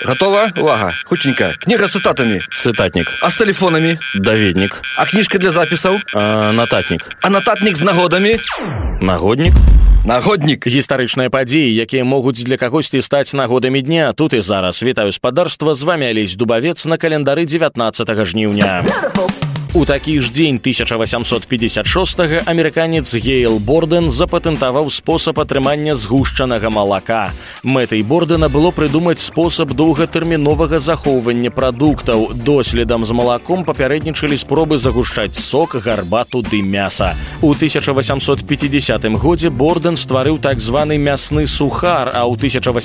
Готова? Увага. Хутенька. Книга с цитатами. Цытатнік. А с телефонами? Даведнік. А книжка для записаў? Нататнік. А нататник с нагодами? Нагоднік. Нагодник. Гістарычныя падзеі, якія могуць для кагосьці стаць нагодамі дня. Тут і зараз. Вітаю спадарства, з вами Алесь Дубавец на календары 19 жніўня. У такі ж дзень 1856-го амерыканец Гейл Борден запатэнтаваў спосаб атрымання згушчанага малака. Мэтай Бордена было прыдумаць спосаб доўгатэрміновага захоўвання прадуктаў. Доследам з малаком папярэднічалі спробы загушчаць сок, гарбату ды мяса. У 1850 годзе Борден стварыў так званы мясны сухар, а ў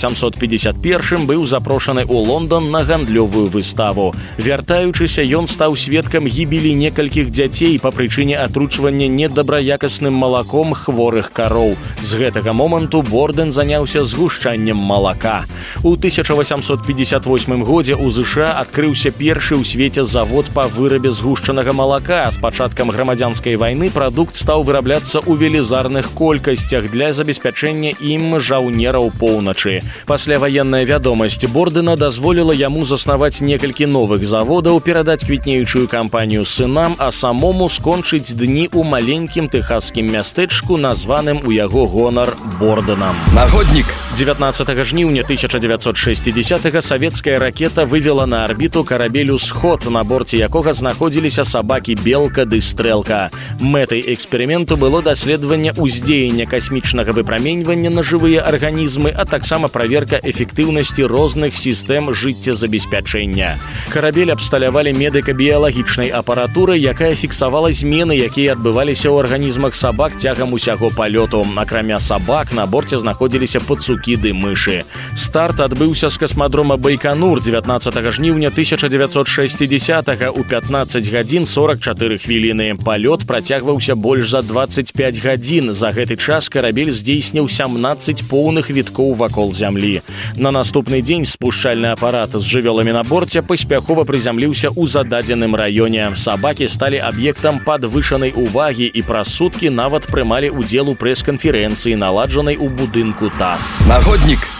1851 быў запрошаны ў Лондан на гандлёвую выставу. Вяртаючыся, ён стаў сведкам гібелі некалькіх дзяцей па прычыне атручвання недабраякасным малаком хворых кароў. З гэтага моманту Борден заняўся згушчаннем малака. У 1858 годзе ў ЗША адкрыўся першы ў свеце завод па вырабе згушчанага малака. З пачаткам грамадзянскай вайны прадукт стаў вырабляцца ў велізарных колькасцях для забеспячэння ім жаўнераў поўначы. Пасляваенная вядомасць Бордена дазволіла яму заснаваць некалькі новых заводаў, перадаць квітнеючую кампанію сынам, а самому скончыць дні ў маленькім тэхасскім мястэчку, названым у яго гонар Борденам. Нагодник. 19 жніўня 1960-го савецкая ракета вывела на арбіту карабель «Усход», на борце якога знаходзіліся сабакі Белка ды Стрэлка. Мэтай эксперыменту было даследаванне ўздзеяння касмічнага выпраменьвання на жывыя арганізмы, а таксама праверка эфектыўнасці розных сістэм жыццезабеспячэння. Карабель абсталявалі медыка-біялагічнай апаратурай, якая фіксавала змены, якія адбываліся ў арганізмах сабак цягам усяго палёту. Акрамя сабак на борце знаходзіліся пацукі ды мышы. Старт адбыўся з касмадрома Байканур 19 жніўня 1960-го у 15 гадзін 44 хвіліны. Палёт працягваўся больш за 25 гадзін. За гэты час карабель здзейсніў 17 поўных віткоў вакол зямлі. На наступны дзень спушчальны апарат з жывёламі на борце паспяхова прызямліўся ў зададзеным раёне. Сабакі сталі аб'ектам падвышанай увагі і праз суткі нават прымалі ўдзел у прэс-канферэнцыі, наладжанай у будынку ТАСС. Нагодник.